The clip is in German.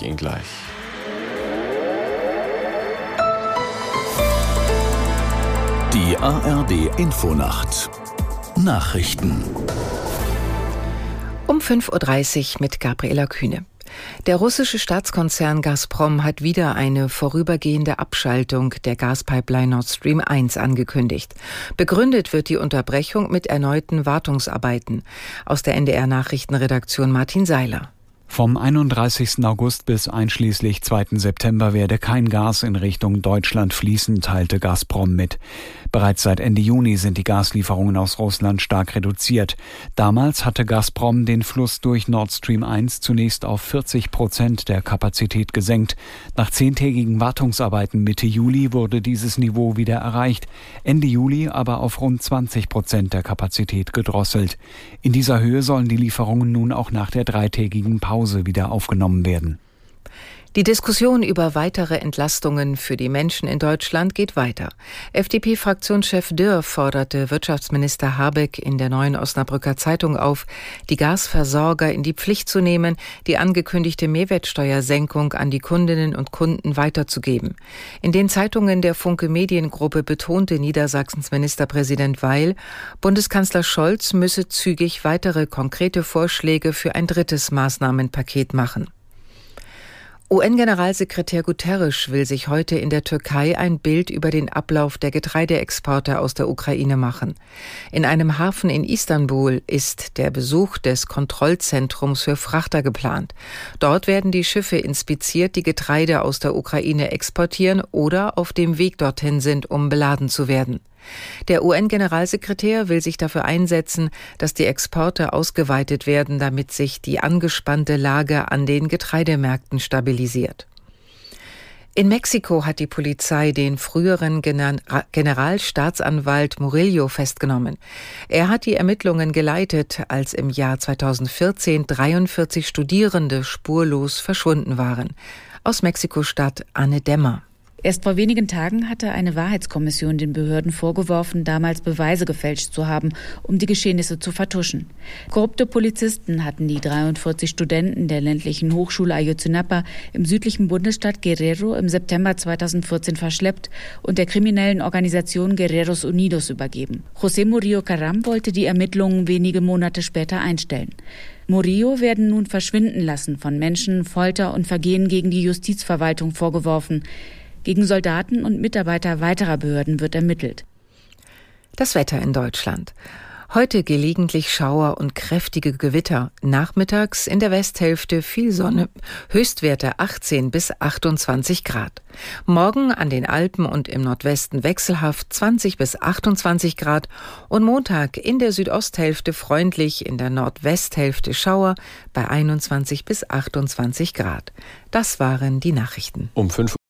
ich Ihnen gleich. Die ARD-Infonacht Nachrichten Um 5:30 Uhr mit Gabriela Kühne. Der russische Staatskonzern Gazprom hat wieder eine vorübergehende Abschaltung der Gaspipeline Nord Stream 1 angekündigt. Begründet wird die Unterbrechung mit erneuten Wartungsarbeiten. Aus der NDR-Nachrichtenredaktion Martin Seiler. Vom 31. August bis einschließlich 2. September werde kein Gas in Richtung Deutschland fließen, teilte Gazprom mit. Bereits seit Ende Juni sind die Gaslieferungen aus Russland stark reduziert. Damals hatte Gazprom den Fluss durch Nord Stream 1 zunächst auf 40% der Kapazität gesenkt. Nach 10-tägigen Wartungsarbeiten Mitte Juli wurde dieses Niveau wieder erreicht, Ende Juli aber auf rund 20% der Kapazität gedrosselt. In dieser Höhe sollen die Lieferungen nun auch nach der 3-tägigen Pause wieder aufgenommen werden. Die Diskussion über weitere Entlastungen für die Menschen in Deutschland geht weiter. FDP-Fraktionschef Dürr forderte Wirtschaftsminister Habeck in der Neuen Osnabrücker Zeitung auf, die Gasversorger in die Pflicht zu nehmen, die angekündigte Mehrwertsteuersenkung an die Kundinnen und Kunden weiterzugeben. In den Zeitungen der Funke Mediengruppe betonte Niedersachsens Ministerpräsident Weil, Bundeskanzler Scholz müsse zügig weitere konkrete Vorschläge für ein drittes Maßnahmenpaket machen. UN-Generalsekretär Guterres will sich heute in der Türkei ein Bild über den Ablauf der Getreideexporte aus der Ukraine machen. In einem Hafen in Istanbul ist der Besuch des Kontrollzentrums für Frachter geplant. Dort werden die Schiffe inspiziert, die Getreide aus der Ukraine exportieren oder auf dem Weg dorthin sind, um beladen zu werden. Der UN-Generalsekretär will sich dafür einsetzen, dass die Exporte ausgeweitet werden, damit sich die angespannte Lage an den Getreidemärkten stabilisiert. In Mexiko hat die Polizei den früheren Generalstaatsanwalt Murillo festgenommen. Er hat die Ermittlungen geleitet, als im Jahr 2014 43 Studierende spurlos verschwunden waren. Aus Mexiko-Stadt Anne Dämmer. Erst vor wenigen Tagen hatte eine Wahrheitskommission den Behörden vorgeworfen, damals Beweise gefälscht zu haben, um die Geschehnisse zu vertuschen. Korrupte Polizisten hatten die 43 Studenten der ländlichen Hochschule Ayotzinapa im südlichen Bundesstaat Guerrero im September 2014 verschleppt und der kriminellen Organisation Guerreros Unidos übergeben. José Murillo Caram wollte die Ermittlungen wenige Monate später einstellen. Murillo werden nun verschwinden lassen von Menschen, Folter und Vergehen gegen die Justizverwaltung vorgeworfen. Gegen Soldaten und Mitarbeiter weiterer Behörden wird ermittelt. Das Wetter in Deutschland. Heute gelegentlich Schauer und kräftige Gewitter. Nachmittags in der Westhälfte viel Sonne. Höchstwerte 18 bis 28 Grad. Morgen an den Alpen und im Nordwesten wechselhaft 20 bis 28 Grad. Und Montag in der Südosthälfte freundlich, in der Nordwesthälfte Schauer bei 21 bis 28 Grad. Das waren die Nachrichten. Um 5